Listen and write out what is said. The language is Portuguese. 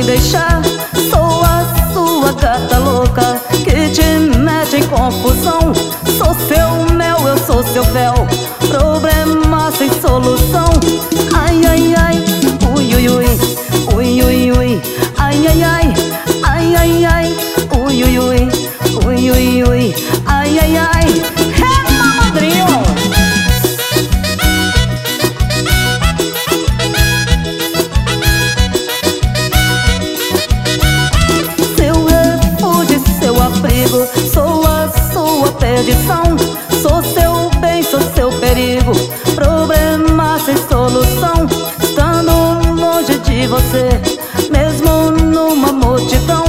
deixar. Sou a sua gata louca que te mete em confusão. Sou seu mel, eu sou seu fel, problema sem solução. Ai, ai, ai, ui, ui, ui, ui, ui, ui. Ai, ai, ai, ai, ai, ai, ui, ui, ui, ui, ui, ui. Ai, ai, ai, é malandrinho. Sou a sua perdição, sou seu bem, sou seu perigo, problema sem solução. Estando longe de você, mesmo numa multidão.